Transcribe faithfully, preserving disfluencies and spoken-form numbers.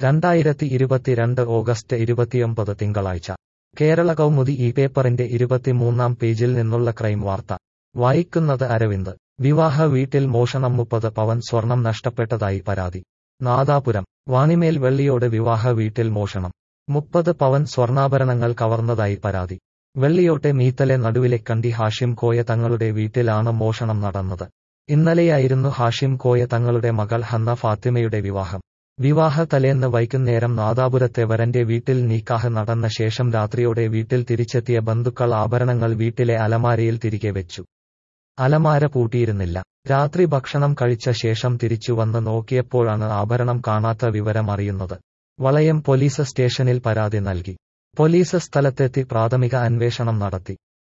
രണ്ടായിരത്തി ഇരുപത്തിരണ്ട് ഓഗസ്റ്റ് ഇരുപത്തിയൊമ്പത് തിങ്കളാഴ്ച കേരള കൗമുദി ഈ പേപ്പറിന്റെ ഇരുപത്തിമൂന്നാം പേജിൽ നിന്നുള്ള ക്രൈം വാർത്ത വായിക്കുന്നത് അരവിന്ദ്. വിവാഹ വീട്ടിൽ മോഷണം, മുപ്പത് പവൻ സ്വർണം നഷ്ടപ്പെട്ടതായി പരാതി. നാദാപുരം. വാണിമേൽ വെള്ളിയോട് വിവാഹ വീട്ടിൽ മോഷണം. മുപ്പത് പവൻ സ്വർണ്ണാഭരണങ്ങൾ കവർന്നതായി പരാതി. വെള്ളിയോട്ടെ മീത്തലെ നടുവിലെക്കണ്ടി ഹാഷിം കോയ തങ്ങളുടെ വീട്ടിലാണ് മോഷണം നടന്നത്. ഇന്നലെയായിരുന്നു ഹാഷിം കോയ തങ്ങളുടെ മകൾ ഹന്ന ഫാത്തിമയുടെ വിവാഹം. വിവാഹ തലേന്ന് വൈകുന്നേരം നാദാപുരത്തെ വരന്റെ വീട്ടിൽ നിക്കാഹ് നടന്ന ശേഷം രാത്രിയോടെ വീട്ടിൽ തിരിച്ചെത്തിയ ബന്ധുക്കൾ ആഭരണങ്ങൾ വീട്ടിലെ അലമാരയിൽ തിരികെ വെച്ചു. അലമാര പൂട്ടിയിരുന്നില്ല. രാത്രി ഭക്ഷണം കഴിച്ച ശേഷം തിരിച്ചു വന്ന് നോക്കിയപ്പോഴാണ് ആഭരണം കാണാത്ത വിവരം അറിയുന്നത്. വളയം പോലീസ് സ്റ്റേഷനിൽ പരാതി നൽകി. പോലീസ് സ്ഥലത്തെത്തി പ്രാഥമിക അന്വേഷണം നടത്തി.